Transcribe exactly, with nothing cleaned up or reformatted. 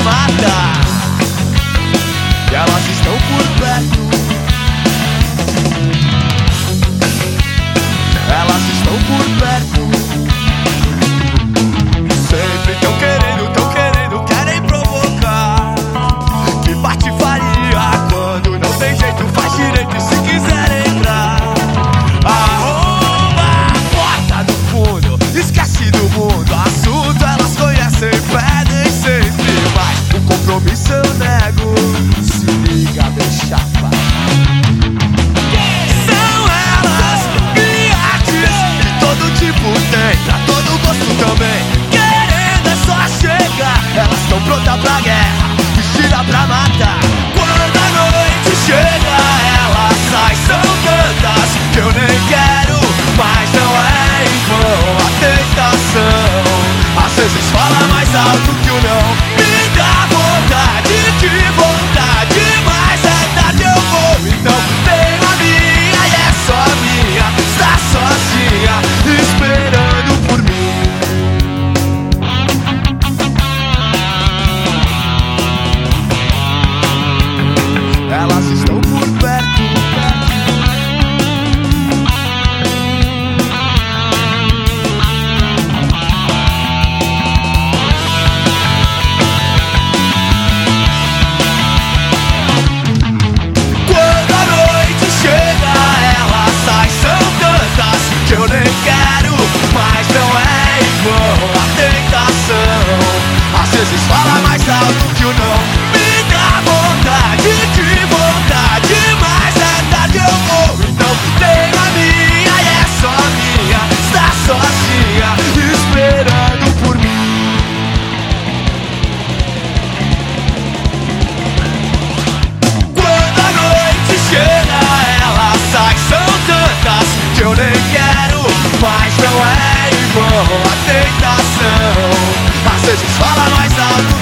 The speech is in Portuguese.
mata. E elas estão por perto, elas estão por perto. Sempre tão querendo, tão querendo, querem provocar. Que patifaria quando não tem jeito, faz direito e se quiser entrar. Arromba a porta do fundo, esquece do mundo. Assunto elas conhecem, pedem sempre mais. O compromisso eu nego, se liga bem chapa. São elas, criates, de todo tipo tem, pra todo gosto também. Querendo é só chegar, elas estão prontas pra guerra, vestida pra matar. Quando a noite chega, elas saem, são tantas que eu nem quero, mas não é em vão a tentação. Às vezes fala mais alto que o não, me dá vontade, que vontade, mas é tarde eu vou. Então tenho a minha e é só minha, está sozinha, esperando por mim. Elas estão por perto, quando a noite chega, elas saem, são tantas que eu nem quero, mas não é em vão a tentação. Às vezes fala mais alto que o não, me dá vontade, que vontade, mas é tarde eu vou. Então tenho a minha e é só minha, está sozinha, esperando por mim. Quando a noite chega, elas saem, são tantas que eu nem quero, mas não é em vão a tentação. Às vezes fala mais alto